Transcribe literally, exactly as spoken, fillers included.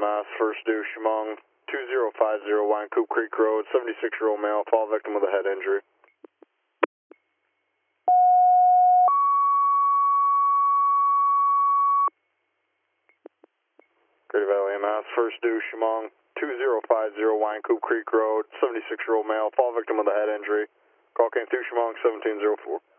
M S, first due, Chemung, two zero five zero, Wine Coop Creek Road, seventy-six-year-old male, fall victim with a head injury. Greater Valley M S, first due, Chemung, two zero five zero, Wine Coop Creek Road, seventy-six-year-old male, fall victim with a head injury. Call came through Chemung, seventeen oh four.